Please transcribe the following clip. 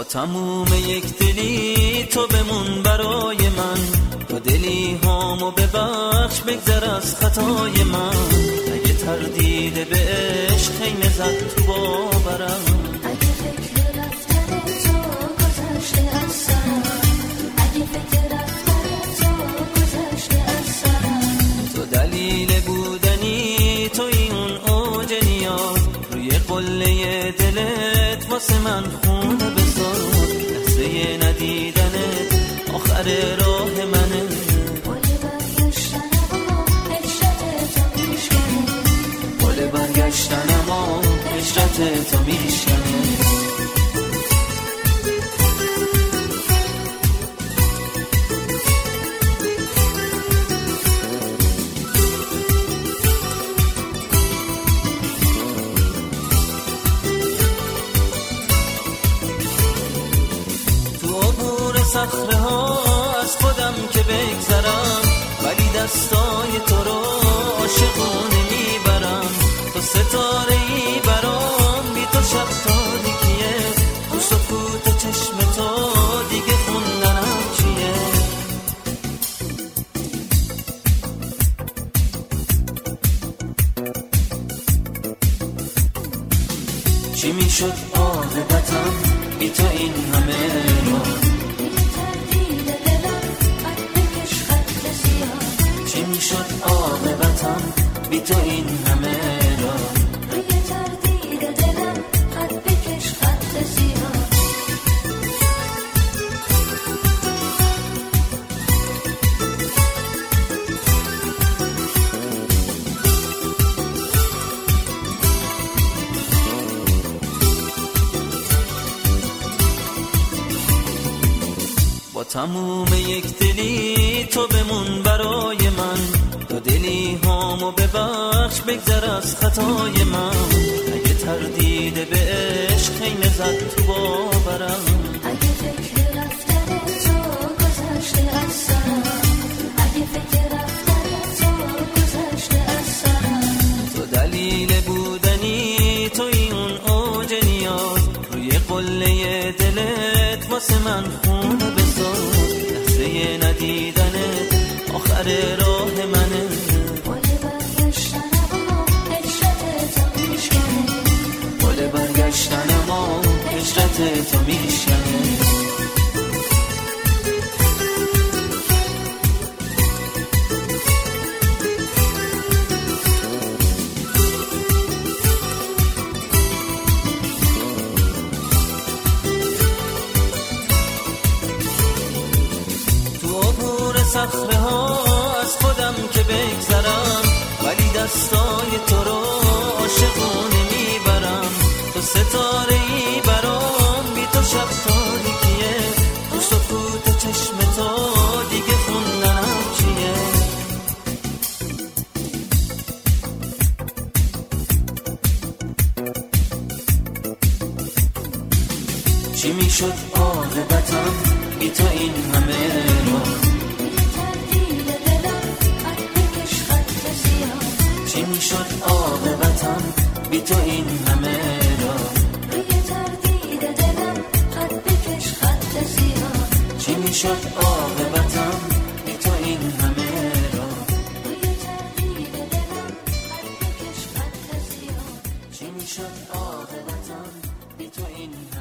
تموم یک دلی تو بمون برای من، تو دلی هامو ببخش بگذر از خطای من. اگه تردید به عشق خیمه زد تو باورم، اگه فکر رفتن تو گذشته از سرم، اگه فکر رفتن تو گذشته از سرم. تو دلیل بودنی توی اون اوج نیاز، روی قله دلت واسه من خونه بساز. لحظه ندیدنت آخر راه منه، پل برگشتنم هجرت تو میشکنه، پل برگشتنم هجرت تو میشکنه. صخره ها از خودم که بگذرم، ولی دستای تو رو عاشقانه میبرم. تو ستاره ای برام، بی تو شب تاریکیه، تو سکوت چشم تو دیگه خوندنم چیه. چی میشد عاقبتم بی تو این همه رو؟ چی میشد عاقبتم بی تو این همه را؟ روی تردید دلم خط بکش خط سیاه. با تموم یک دلی تو بمون برای من، تو دلی هامو ببخش بگذر از خطای من. اگه تردید به عشق خیمه زد تو باورم، اگه فکر رفتن تو گذشته از سرم، اگه فکر رفتن تو گذشته از سرم. تو دلیل بودنی توی اون اوج نیاز، روی قله دلت واسه من خونه بساز. لحظه ندیدنت آخر راه منه، پل برگشتنم هجرت تو میشکنه، پل برگشتنم هجرت تو میشکنه. صخره ها از خودم که بگذرم، ولی دستای تو رو عاشقانه میبرم. تو ستاره ای برام، بی تو شب تاریکیه، تو سکوت چشم تو دیگه خوندنم چیه. چی میشد عاقبتم بی تو این همه رو؟ چی میشد عاقبتم بی تو این همه را؟ روی تردید دلم خط بکش خط سیاه. چی میشد عاقبتم بی تو این همه را؟ روی تردید دلم خط بکش خط سیاه. چی میشد عاقبتم بی تو این همه را؟